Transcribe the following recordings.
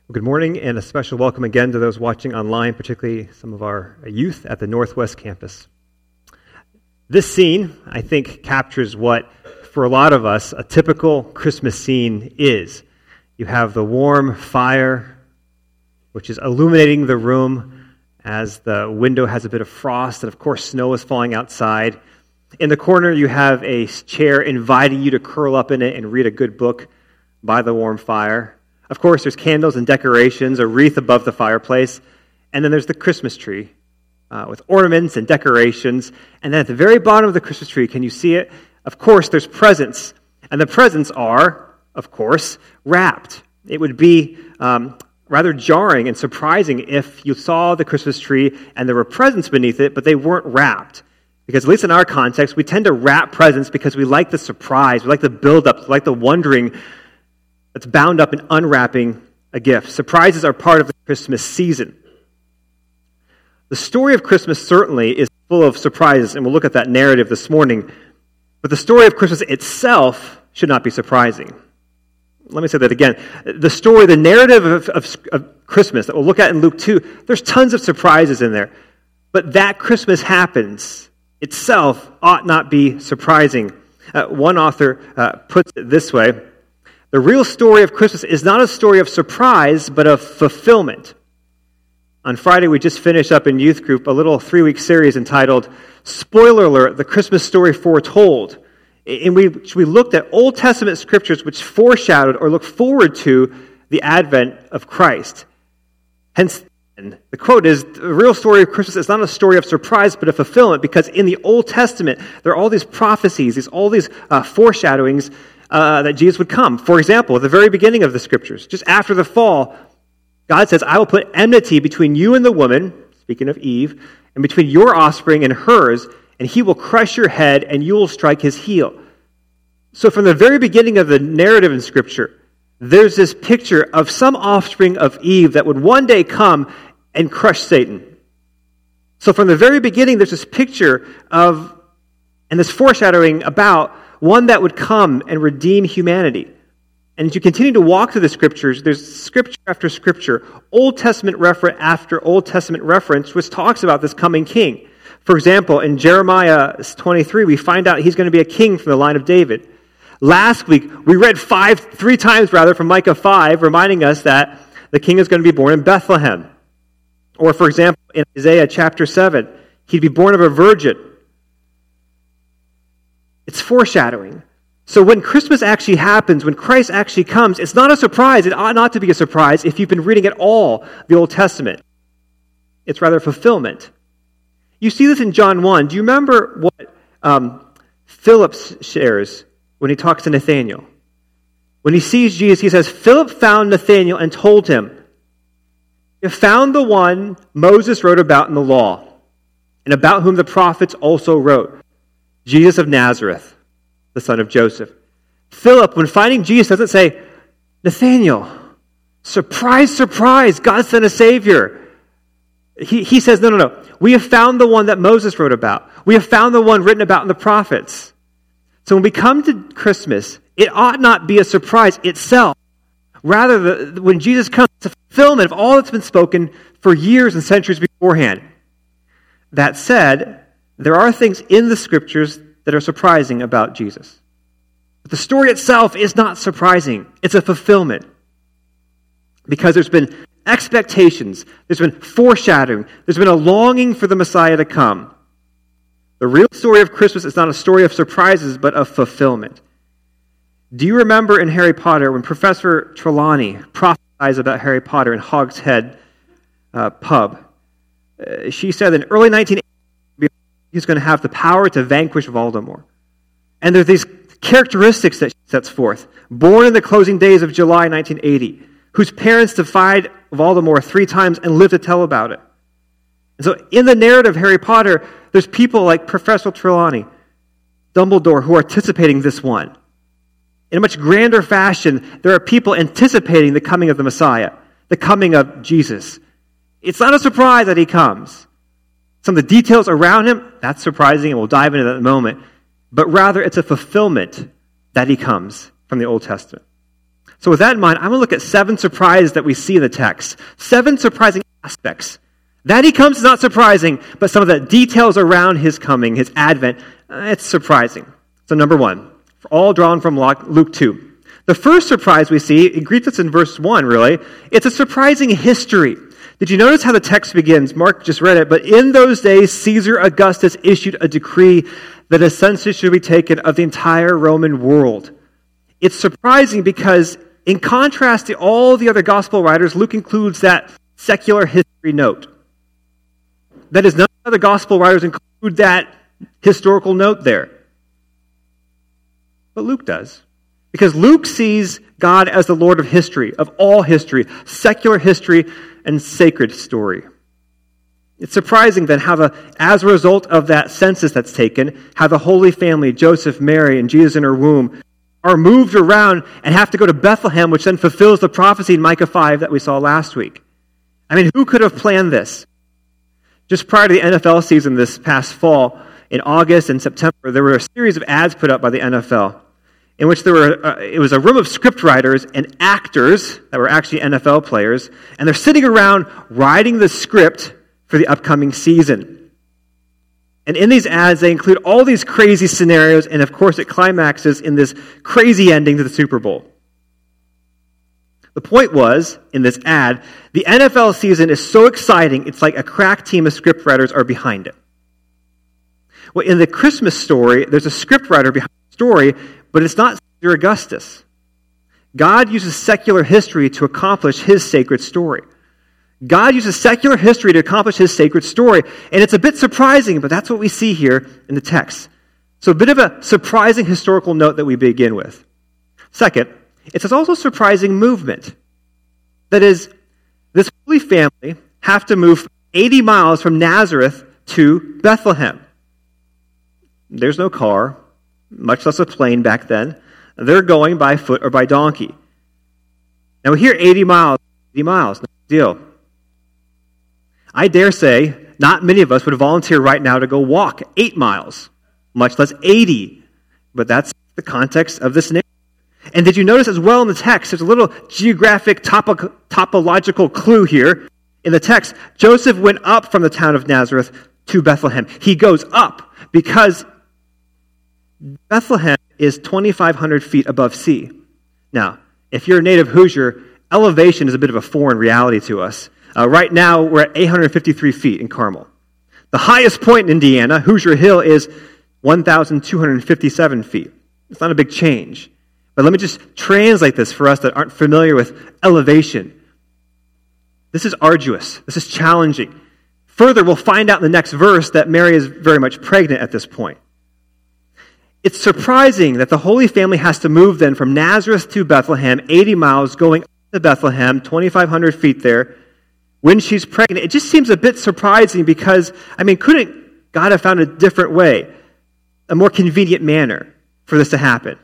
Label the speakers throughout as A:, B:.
A: Good morning, and a special welcome again to those watching online, particularly some of our youth at the Northwest Campus. This scene, I think, captures what, for a lot of us, a typical Christmas scene is. You have the warm fire, which is illuminating the room as the window has a bit of frost, and of course snow is falling outside. In the corner, you have a chair inviting you to curl up in it and read a good book by the warm fire. Of course, there's candles and decorations, a wreath above the fireplace, and then there's the Christmas tree with ornaments and decorations. And then at the very bottom of the Christmas tree, can you see it? Of course, there's presents, and the presents are, of course, wrapped. It would be rather jarring and surprising if you saw the Christmas tree and there were presents beneath it, but they weren't wrapped. Because at least in our context, we tend to wrap presents because we like the surprise, we like the build-up, we like the wondering that's bound up in unwrapping a gift. Surprises are part of the Christmas season. The story of Christmas certainly is full of surprises, and we'll look at that narrative this morning. But the story of Christmas itself should not be surprising. Let me say that again. The narrative of Christmas that we'll look at in Luke 2, there's tons of surprises in there. But that Christmas happens itself ought not be surprising. One author puts it this way: the real story of Christmas is not a story of surprise, but of fulfillment. On Friday, we just finished up in youth group a little 3-week series entitled, Spoiler Alert, The Christmas Story Foretold, in which we looked at Old Testament scriptures which foreshadowed or looked forward to the advent of Christ. Hence, the quote is, the real story of Christmas is not a story of surprise, but of fulfillment, because in the Old Testament, there are all these prophecies, all these foreshadowings that Jesus would come. For example, at the very beginning of the scriptures, just after the fall, God says, I will put enmity between you and the woman, speaking of Eve, and between your offspring and hers, and he will crush your head and you will strike his heel. So from the very beginning of the narrative in scripture, there's this picture of some offspring of Eve that would one day come and crush Satan. So from the very beginning, there's this picture of, and this foreshadowing about one that would come and redeem humanity. And as you continue to walk through the scriptures, there's scripture after scripture, Old Testament reference after Old Testament reference, which talks about this coming king. For example, in Jeremiah 23, we find out he's going to be a king from the line of David. Last week, we read three times from Micah 5, reminding us that the king is going to be born in Bethlehem. Or, for example, in Isaiah chapter 7, he'd be born of a virgin. It's foreshadowing. So when Christmas actually happens, when Christ actually comes, it's not a surprise. It ought not to be a surprise if you've been reading at all the Old Testament. It's rather fulfillment. You see this in John 1. Do you remember what Philip shares when he talks to Nathanael? When he sees Jesus, he says, Philip found Nathanael and told him, you have found the one Moses wrote about in the law, and about whom the prophets also wrote, Jesus of Nazareth, the son of Joseph. Philip, when finding Jesus, doesn't say, Nathanael, surprise, surprise, God sent a Savior. He says, no. We have found the one that Moses wrote about. We have found the one written about in the prophets. So when we come to Christmas, it ought not be a surprise itself. Rather, when Jesus comes, it's a fulfillment of all that's been spoken for years and centuries beforehand. That said, there are things in the scriptures that are surprising about Jesus. But the story itself is not surprising. It's a fulfillment. Because there's been expectations, there's been foreshadowing, there's been a longing for the Messiah to come. The real story of Christmas is not a story of surprises, but of fulfillment. Do you remember in Harry Potter when Professor Trelawney prophesied about Harry Potter in Hogshead pub? She said in early 1980, he's going to have the power to vanquish Voldemort. And there are these characteristics that she sets forth. Born in the closing days of July 1980, whose parents defied Voldemort 3 times and lived to tell about it. And so in the narrative of Harry Potter, there's people like Professor Trelawney, Dumbledore, who are anticipating this one. In a much grander fashion, there are people anticipating the coming of the Messiah, the coming of Jesus. It's not a surprise that he comes. Some of the details around him, that's surprising, and we'll dive into that in a moment. But rather, it's a fulfillment that he comes from the Old Testament. So with that in mind, I'm going to look at 7 surprises that we see in the text. 7 surprising aspects. That he comes is not surprising, but some of the details around his coming, his advent, it's surprising. So number 1, all drawn from Luke 2. The first surprise we see, it greets us in verse 1, really. It's a surprising history. Did you notice how the text begins? Mark just read it. But in those days, Caesar Augustus issued a decree that a census should be taken of the entire Roman world. It's surprising because, in contrast to all the other gospel writers, Luke includes that secular history note. That is, none of the gospel writers include that historical note there. But Luke does. Because Luke sees God as the Lord of history, of all history, secular history and sacred story. It's surprising then how as a result of that census that's taken, how the Holy Family, Joseph, Mary, and Jesus in her womb, are moved around and have to go to Bethlehem, which then fulfills the prophecy in Micah 5 that we saw last week. I mean, who could have planned this? Just prior to the NFL season this past fall, in August and September, there were a series of ads put up by the NFL in which it was a room of scriptwriters and actors that were actually NFL players, and they're sitting around writing the script for the upcoming season. And in these ads, they include all these crazy scenarios, and of course it climaxes in this crazy ending to the Super Bowl. The point was, in this ad, the NFL season is so exciting, it's like a crack team of scriptwriters are behind it. Well, in the Christmas story, there's a scriptwriter behind the story, but it's not Caesar Augustus. God uses secular history to accomplish his sacred story. God uses secular history to accomplish his sacred story, and it's a bit surprising, but that's what we see here in the text. So a bit of a surprising historical note that we begin with. Second, it's also surprising movement. That is, this Holy Family have to move 80 miles from Nazareth to Bethlehem. There's no car, much less a plane back then. They're going by foot or by donkey. Now we hear 80 miles, no big deal. I dare say not many of us would volunteer right now to go walk 8 miles, much less 80. But that's the context of this narrative. And did you notice as well in the text, there's a little geographic topological clue here. In the text, Joseph went up from the town of Nazareth to Bethlehem. He goes up because Bethlehem is 2,500 feet above sea. Now, if you're a native Hoosier, elevation is a bit of a foreign reality to us. Right now, we're at 853 feet in Carmel. The highest point in Indiana, Hoosier Hill, is 1,257 feet. It's not a big change. But let me just translate this for us that aren't familiar with elevation. This is arduous. This is challenging. Further, we'll find out in the next verse that Mary is very much pregnant at this point. It's surprising that the Holy Family has to move then from Nazareth to Bethlehem, 80 miles, going up to Bethlehem, 2,500 feet there, when she's pregnant. It just seems a bit surprising because, couldn't God have found a different way, a more convenient manner for this to happen?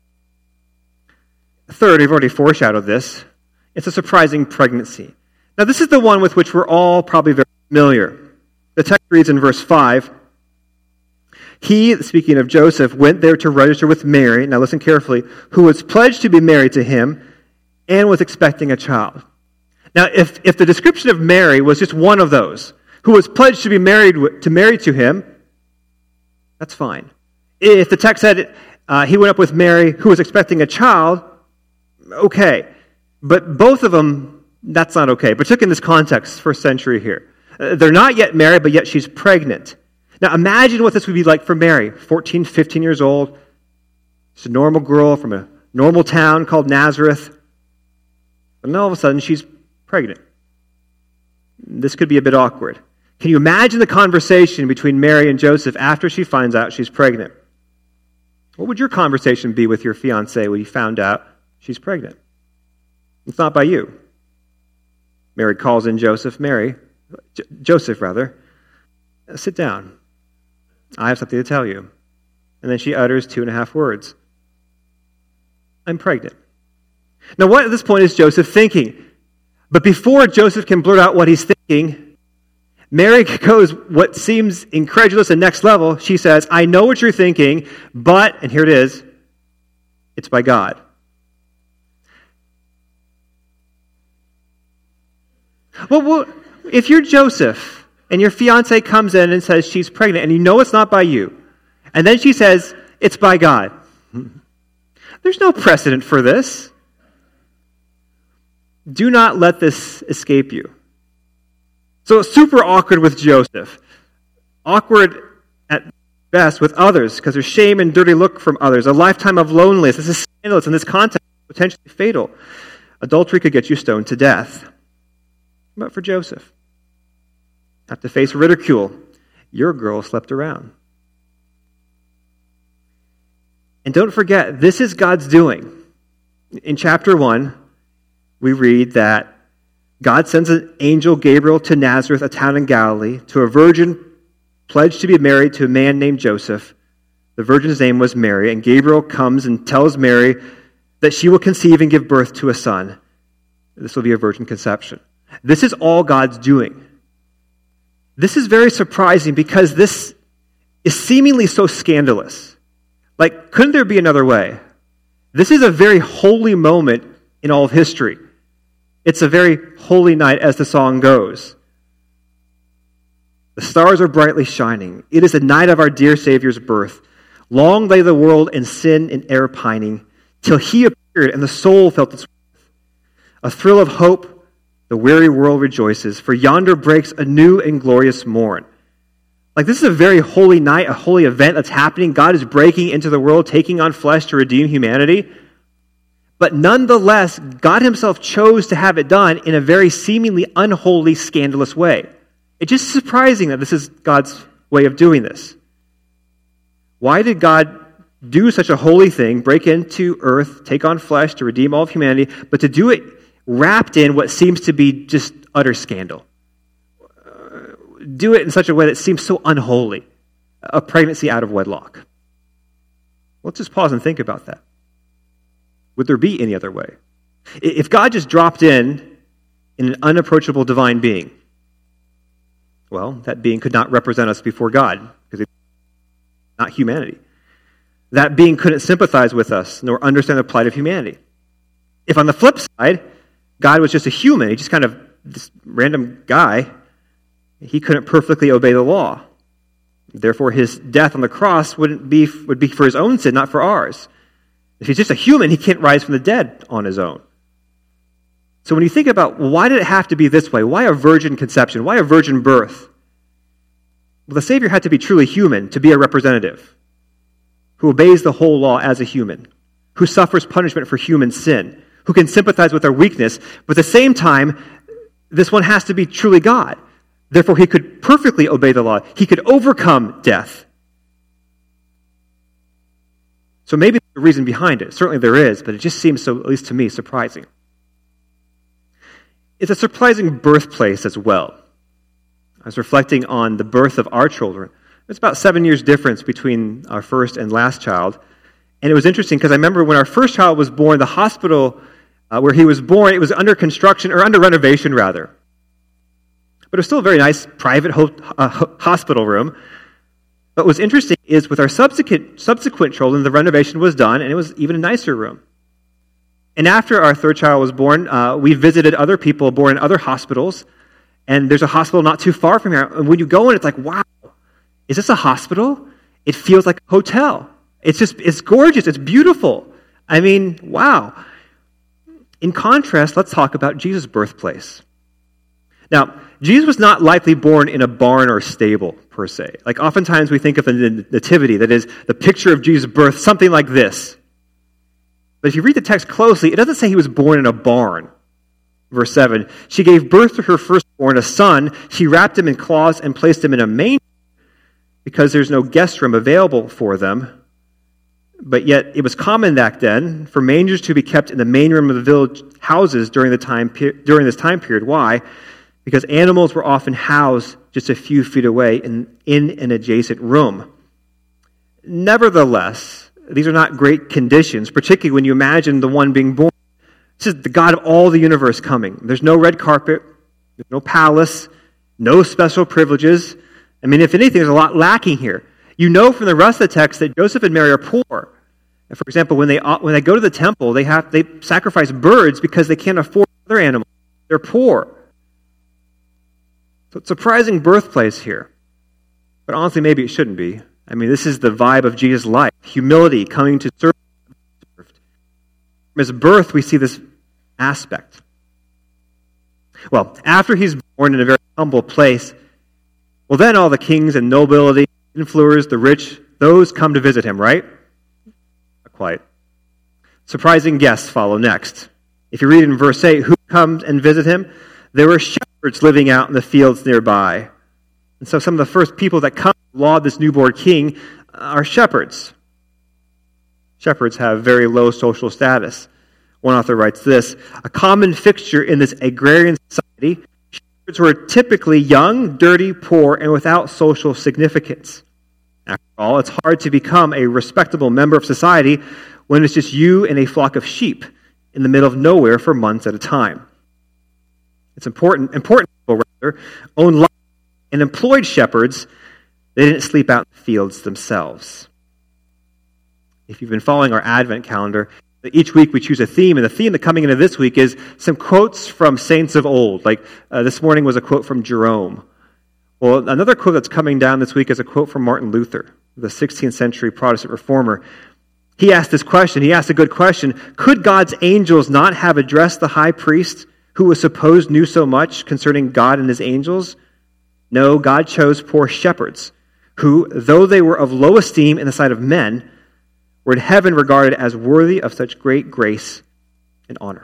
A: Third, we've already foreshadowed this. It's a surprising pregnancy. Now, this is the one with which we're all probably very familiar. The text reads in verse 5, he, speaking of Joseph, went there to register with Mary, now listen carefully, who was pledged to be married to him and was expecting a child. Now, if the description of Mary was just one of those, who was pledged to be married to him, that's fine. If the text said he went up with Mary, who was expecting a child, okay. But both of them, that's not okay, particularly in this context, first century here. They're not yet married, but yet she's pregnant. Now imagine what this would be like for Mary, 14, 15 years old. She's a normal girl from a normal town called Nazareth. And all of a sudden she's pregnant. This could be a bit awkward. Can you imagine the conversation between Mary and Joseph after she finds out she's pregnant? What would your conversation be with your fiancée when you found out she's pregnant? It's not by you. Mary calls in Joseph, sit down. I have something to tell you. And then she utters 2.5 words. I'm pregnant. Now, what at this point is Joseph thinking? But before Joseph can blurt out what he's thinking, Mary goes what seems incredulous and next level. She says, I know what you're thinking, but, and here it is, it's by God. Well, if you're Joseph and your fiance comes in and says she's pregnant and you know it's not by you, and then she says it's by God, there's no precedent for this. Do not let this escape you. So it's super awkward with Joseph. Awkward at best with others because there's shame and dirty look from others. A lifetime of loneliness. This is scandalous in this context, potentially fatal. Adultery could get you stoned to death. But for Joseph, have to face ridicule. Your girl slept around. And don't forget, this is God's doing. In chapter 1, we read that God sends an angel, Gabriel, to Nazareth, a town in Galilee, to a virgin pledged to be married to a man named Joseph. The virgin's name was Mary, and Gabriel comes and tells Mary that she will conceive and give birth to a son. This will be a virgin conception. This is all God's doing. This is very surprising because this is seemingly so scandalous. Like, couldn't there be another way? This is a very holy moment in all of history. It's a very holy night, as the song goes. The stars are brightly shining. It is the night of our dear Savior's birth. Long lay the world in sin and error pining, till he appeared and the soul felt its worth. A thrill of hope, the weary world rejoices, for yonder breaks a new and glorious morn. Like, this is a very holy night, a holy event that's happening. God is breaking into the world, taking on flesh to redeem humanity. But nonetheless, God himself chose to have it done in a very seemingly unholy, scandalous way. It's just surprising that this is God's way of doing this. Why did God do such a holy thing, break into earth, take on flesh to redeem all of humanity, but to do it wrapped in what seems to be just utter scandal? Do it in such a way that seems so unholy, a pregnancy out of wedlock. Let's just pause and think about that. Would there be any other way? If God just dropped in an unapproachable divine being, well, that being could not represent us before God, because it's not humanity. That being couldn't sympathize with us, nor understand the plight of humanity. If on the flip side, God was just a human, he just kind of this random guy, he couldn't perfectly obey the law. Therefore, his death on the cross would be for his own sin, not for ours. If he's just a human, he can't rise from the dead on his own. So when you think about, why did it have to be this way? Why a virgin conception? Why a virgin birth? Well, the Savior had to be truly human to be a representative who obeys the whole law as a human, who suffers punishment for human sin, who can sympathize with our weakness, but at the same time, this one has to be truly God. Therefore, he could perfectly obey the law. He could overcome death. So maybe there's a reason behind it. Certainly there is, but it just seems so, at least to me, surprising. It's a surprising birthplace as well. I was reflecting on the birth of our children. It's about 7 years difference between our first and last child. And it was interesting because I remember when our first child was born, the hospital where he was born, it was under construction, or under renovation rather. But it was still a very nice private hospital room. But what's interesting is with our subsequent children, the renovation was done, and it was even a nicer room. And after our third child was born, we visited other people born in other hospitals, and there's a hospital not too far from here. And when you go in, it's like, wow, is this a hospital? It feels like a hotel. It's gorgeous. It's beautiful. I mean, wow. In contrast, let's talk about Jesus' birthplace. Now, Jesus was not likely born in a barn or stable, per se. Like, oftentimes we think of the nativity, that is, the picture of Jesus' birth, something like this. But if you read the text closely, it doesn't say he was born in a barn. Verse 7, she gave birth to her firstborn, a son. She wrapped him in cloths and placed him in a manger because there's no guest room available for them. But yet it was common back then for mangers to be kept in the main room of the village houses during this time period. Why? Because animals were often housed just a few feet away in an adjacent room. Nevertheless, these are not great conditions, particularly when you imagine the one being born. This is the God of all the universe coming. There's no red carpet, there's no palace, no special privileges. I mean, if anything, there's a lot lacking here. You know from the rest of the text that Joseph and Mary are poor. And for example, when they go to the temple, they sacrifice birds because they can't afford other animals. They're poor. So it's a surprising birthplace here. But honestly, maybe it shouldn't be. I mean, this is the vibe of Jesus' life. Humility, coming to serve. From his birth, we see this aspect. Well, after he's born in a very humble place, well, then all the kings and nobility, influencers, the rich, those come to visit him, right? Not quite. Surprising guests follow next. If you read in verse 8, who comes and visit him? There were shepherds living out in the fields nearby. And so some of the first people that come to laud this newborn king are shepherds. Shepherds have very low social status. One author writes this, a common fixture in this agrarian society, shepherds were typically young, dirty, poor, and without social significance. After all, it's hard to become a respectable member of society when it's just you and a flock of sheep in the middle of nowhere for months at a time. It's important people, rather, own life and employed shepherds. They didn't sleep out in the fields themselves. If you've been following our Advent calendar, each week we choose a theme, and the theme that coming into this week is some quotes from saints of old. Like this morning was a quote from Jerome. Well, another quote that's coming down this week is a quote from Martin Luther, the 16th century Protestant reformer. He asked this question, he asked a good question, could God's angels not have addressed the high priest who was supposed knew so much concerning God and his angels? No, God chose poor shepherds, who, though they were of low esteem in the sight of men, were in heaven regarded as worthy of such great grace and honor.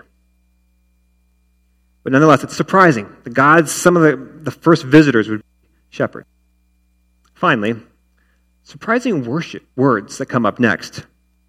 A: But nonetheless, it's surprising. Some of the first visitors would be shepherds. Finally, surprising worship words that come up next.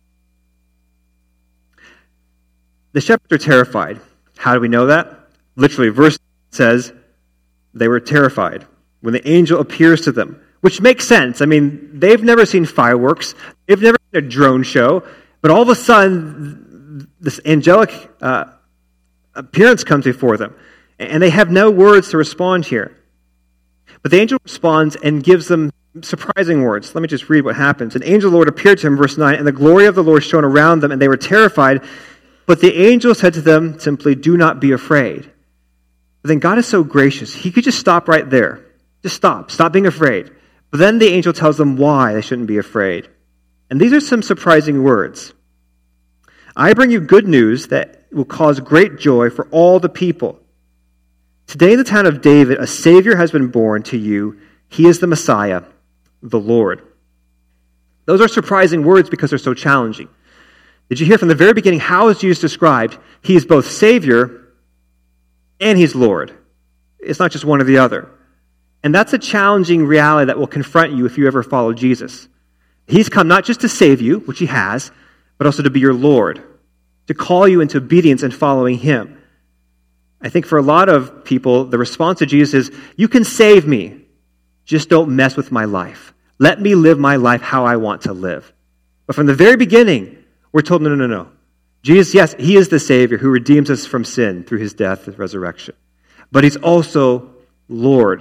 A: The shepherds are terrified. How do we know that? Literally, verse says they were terrified when the angel appears to them, which makes sense. I mean, they've never seen fireworks. They've never seen a drone show. But all of a sudden, this angelic appearance comes before them. And they have no words to respond here. But the angel responds and gives them surprising words. Let me just read what happens. An angel of the Lord appeared to him, verse 9, and the glory of the Lord shone around them, and they were terrified. But the angel said to them simply, do not be afraid. But then God is so gracious. He could just stop right there. Just stop. Stop being afraid. But then the angel tells them why they shouldn't be afraid. And these are some surprising words. I bring you good news that will cause great joy for all the people. Today in the town of David, a Savior has been born to you. He is the Messiah, the Lord. Those are surprising words because they're so challenging. Did you hear from the very beginning how is Jesus described? He is both Savior and He's Lord. It's not just one or the other. And that's a challenging reality that will confront you if you ever follow Jesus. He's come not just to save you, which He has, but also to be your Lord, to call you into obedience and following Him. I think for a lot of people, the response to Jesus is, you can save me, just don't mess with my life. Let me live my life how I want to live. But from the very beginning, we're told, no. Jesus, yes, He is the Savior who redeems us from sin through His death and resurrection. But He's also Lord.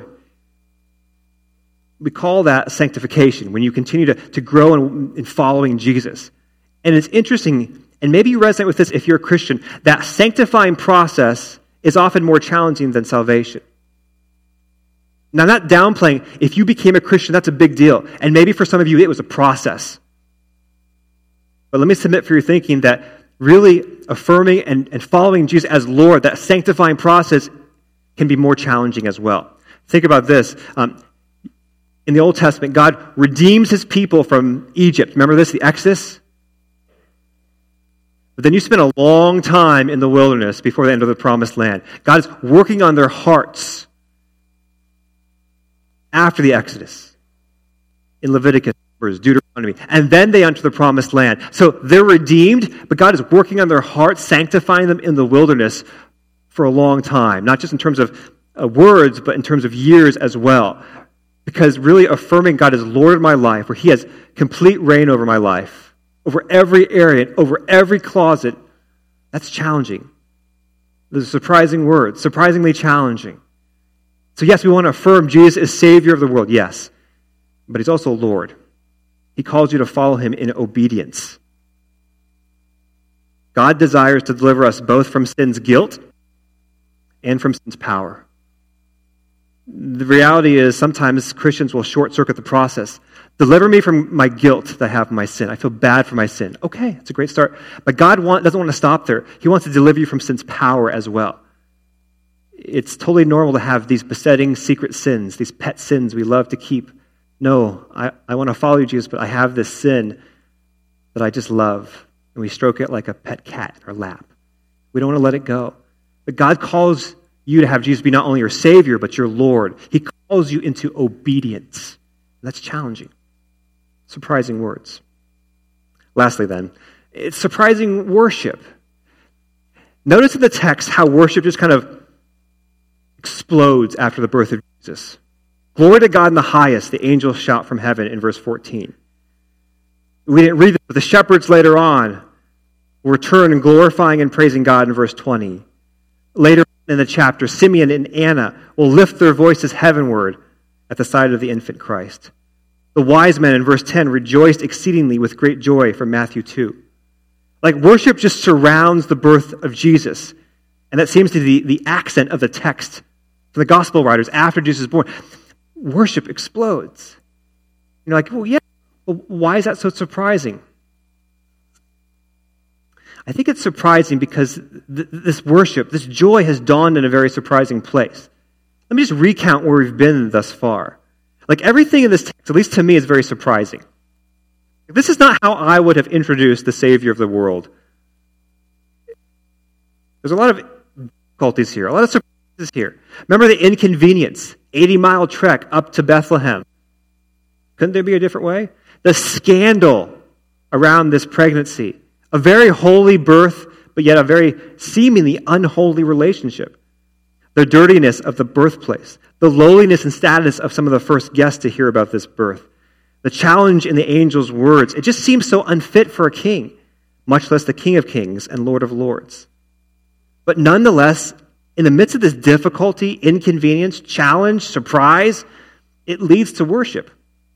A: We call that sanctification, when you continue to grow in following Jesus. And it's interesting, and maybe you resonate with this if you're a Christian, that sanctifying process is often more challenging than salvation. Now, I'm not downplaying, if you became a Christian, that's a big deal. And maybe for some of you, it was a process. But let me submit for your thinking that really affirming and following Jesus as Lord, that sanctifying process can be more challenging as well. Think about this. In the Old Testament, God redeems His people from Egypt. Remember this, the Exodus? But then you spend a long time in the wilderness before they enter the promised land. God is working on their hearts after the Exodus. In Leviticus, Deuteronomy. And then they enter the promised land. So they're redeemed, but God is working on their hearts, sanctifying them in the wilderness for a long time. Not just in terms of words, but in terms of years as well. Because really affirming God as Lord of my life, where He has complete reign over my life, over every area, over every closet, that's challenging. Those are surprising words, surprisingly challenging. So yes, we want to affirm Jesus is Savior of the world, yes. But He's also Lord. He calls you to follow Him in obedience. God desires to deliver us both from sin's guilt and from sin's power. The reality is sometimes Christians will short-circuit the process. Deliver me from my guilt that I have in my sin. I feel bad for my sin. Okay, it's a great start. But God doesn't want to stop there. He wants to deliver you from sin's power as well. It's totally normal to have these besetting secret sins, these pet sins we love to keep. No, I want to follow you, Jesus, but I have this sin that I just love. And we stroke it like a pet cat in our lap. We don't want to let it go. But God calls you to have Jesus be not only your Savior, but your Lord. He calls you into obedience. And that's challenging. Surprising words. Lastly then, it's surprising worship. Notice in the text how worship just kind of explodes after the birth of Jesus. Glory to God in the highest, the angels shout from heaven in verse 14. We didn't read this, but the shepherds later on will return and glorifying and praising God in verse 20. Later in the chapter, Simeon and Anna will lift their voices heavenward at the sight of the infant Christ. The wise men in verse 10 rejoiced exceedingly with great joy from Matthew 2. Like worship just surrounds the birth of Jesus. And that seems to be the accent of the text for the gospel writers after Jesus is born. Worship explodes. You're like, well, yeah, well, why is that so surprising? I think it's surprising because this worship, this joy has dawned in a very surprising place. Let me just recount where we've been thus far. Like everything in this text, at least to me, is very surprising. This is not how I would have introduced the Savior of the world. There's a lot of difficulties here, a lot of surprises here. Remember the inconvenience, 80-mile trek up to Bethlehem. Couldn't there be a different way? The scandal around this pregnancy. A very holy birth, but yet a very seemingly unholy relationship. The dirtiness of the birthplace. The lowliness and status of some of the first guests to hear about this birth. The challenge in the angel's words. It just seems so unfit for a king, much less the King of Kings and Lord of Lords. But nonetheless, in the midst of this difficulty, inconvenience, challenge, surprise, it leads to worship.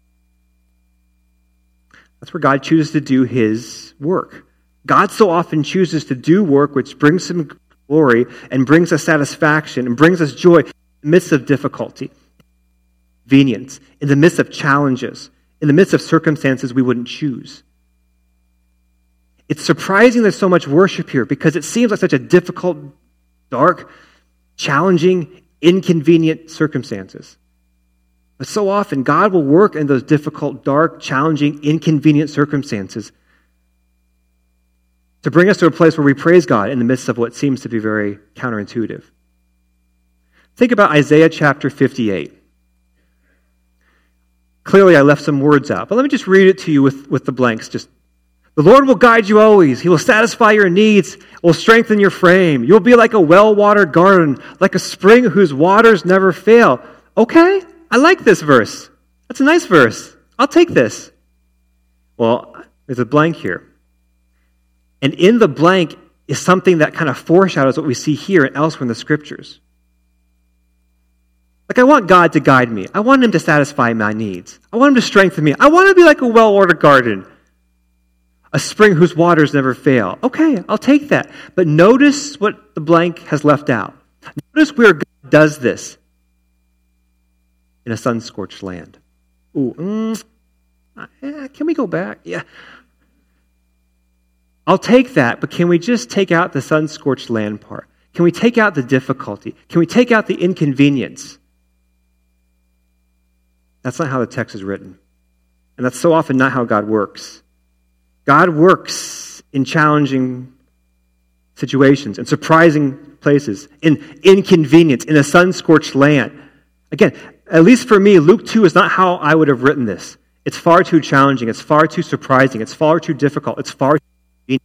A: That's where God chooses to do his work. God so often chooses to do work which brings him glory and brings us satisfaction and brings us joy in the midst of difficulty, convenience, in the midst of challenges, in the midst of circumstances we wouldn't choose. It's surprising there's so much worship here because it seems like such a difficult, dark, challenging, inconvenient circumstances. But so often God will work in those difficult, dark, challenging, inconvenient circumstances to bring us to a place where we praise God in the midst of what seems to be very counterintuitive. Think about Isaiah chapter 58. Clearly, I left some words out, but let me just read it to you with the blanks. Just, the Lord will guide you always. He will satisfy your needs, will strengthen your frame. You'll be like a well-watered garden, like a spring whose waters never fail. Okay, I like this verse. That's a nice verse. I'll take this. Well, there's a blank here. And in the blank is something that kind of foreshadows what we see here and elsewhere in the Scriptures. Like, I want God to guide me. I want him to satisfy my needs. I want him to strengthen me. I want to be like a well-watered garden, a spring whose waters never fail. Okay, I'll take that. But notice what the blank has left out. Notice where God does this. In a sun-scorched land. Ooh, can we go back? Yeah. I'll take that, but can we just take out the sun-scorched land part? Can we take out the difficulty? Can we take out the inconvenience? That's not how the text is written. And that's so often not how God works. God works in challenging situations, in surprising places, in inconvenience, in a sun-scorched land. Again, at least for me, Luke 2 is not how I would have written this. It's far too challenging. It's far too surprising. It's far too difficult. It's far too inconvenient.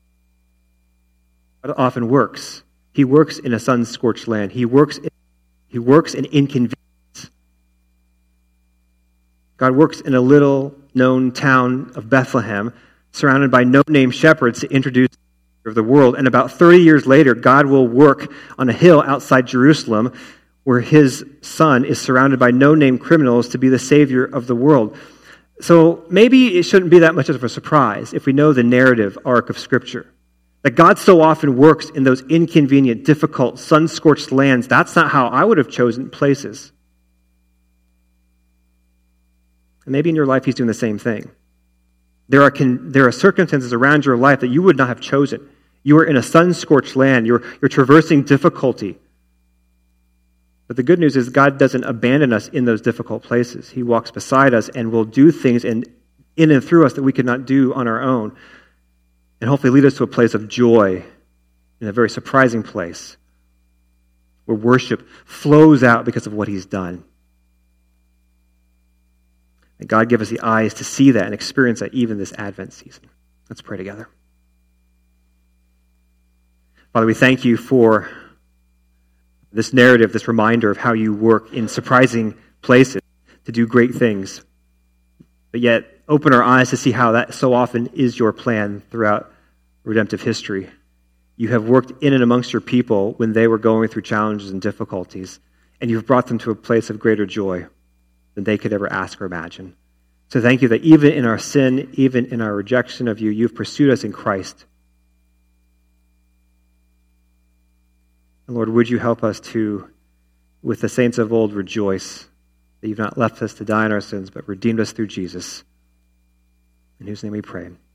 A: God often works. He works in a sun-scorched land. He works in inconvenience. God works in a little-known town of Bethlehem, surrounded by no-name shepherds to introduce the Savior of the world. And about 30 years later, God will work on a hill outside Jerusalem where his son is surrounded by no-name criminals to be the Savior of the world. So maybe it shouldn't be that much of a surprise if we know the narrative arc of Scripture. That God so often works in those inconvenient, difficult, sun-scorched lands. That's not how I would have chosen places. And maybe in your life he's doing the same thing. There are circumstances around your life that you would not have chosen. You are in a sun-scorched land. You're traversing difficulty. But the good news is God doesn't abandon us in those difficult places. He walks beside us and will do things in and through us that we could not do on our own. And hopefully lead us to a place of joy in a very surprising place where worship flows out because of what he's done. And God give us the eyes to see that and experience that even this Advent season. Let's pray together. Father, we thank you for this narrative, this reminder of how you work in surprising places to do great things, but yet open our eyes to see how that so often is your plan throughout redemptive history. You have worked in and amongst your people when they were going through challenges and difficulties, and you've brought them to a place of greater joy than they could ever ask or imagine. So thank you that even in our sin, even in our rejection of you, you've pursued us in Christ. And Lord, would you help us to, with the saints of old, rejoice that you've not left us to die in our sins, but redeemed us through Jesus, in whose name we pray.